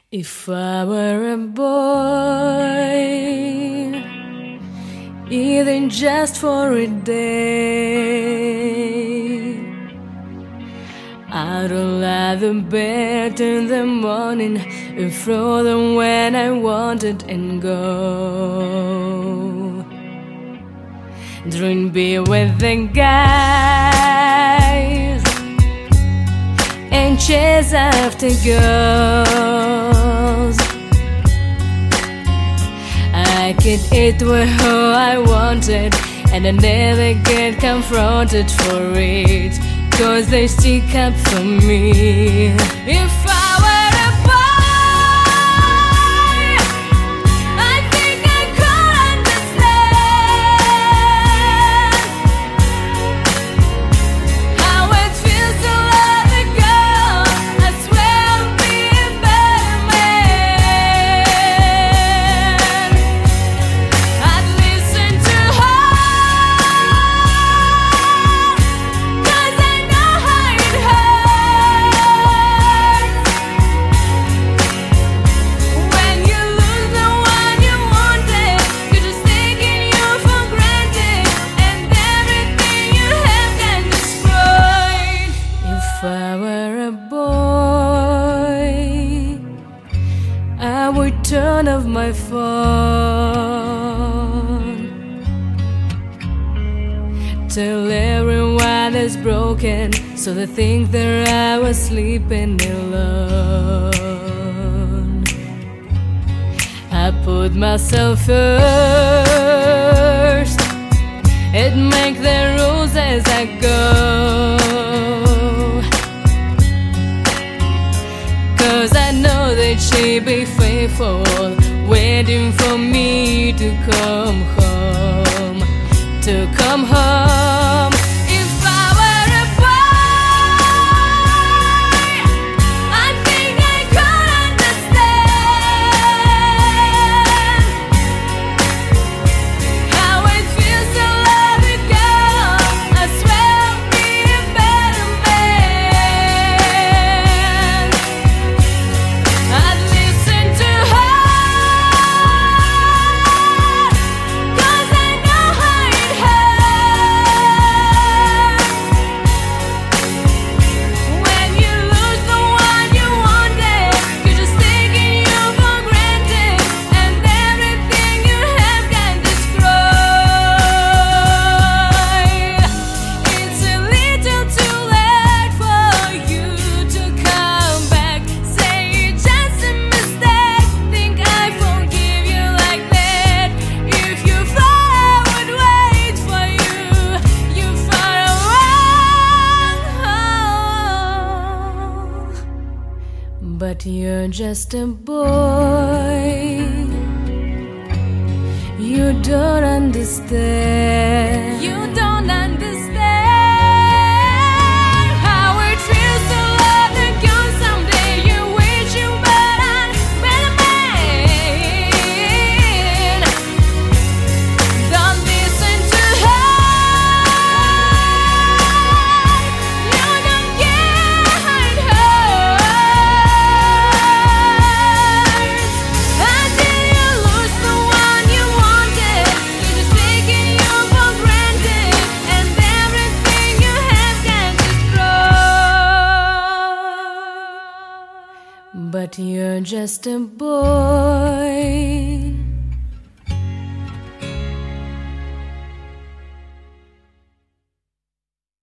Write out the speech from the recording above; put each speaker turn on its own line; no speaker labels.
If I were a boy, even just for a day, I'd lie the bed in the morning and throw them when I wanted and go. Drink beer with the guys and chase after girls. I could eat who I wanted, and I never get confronted for it, 'cause they stick up for me. If I were a boy, I think I could understand how it feels to love a girl. I swear I'll be a better man. I'd listen to her, 'cause I know how it hurts when you lose the one you wanted. You're just taking you for granted, and everything you have can destroy. If I were a boy, I would turn off my phone, tell everyone it's broken, so they think that I was sleeping alone. I put myself first and make the rules as I go, 'cause I know that she'll be faithful, waiting for me to come home, to come home. If I were a boy, I think I could understand how it feels to love a girl. I swear I'll be a better man. I'd listen to her, 'cause I know how it hurts when you lose the one you wanted. You're just taking you for granted, and everything you have can destroy. It's a little too late for you to come back. Say it's just a mistake, think I forgive you like that. If you thought I would wait for you, you far wrong. But you're just a boy, you don't understand. You don't understand how it feels to love a girl. Someday you wish you were a better man. Don't listen to her, you don't get how it hurts until you lose the one you wanted. You're just taking you for granted, and everything you have can destroy. But you're just a boy,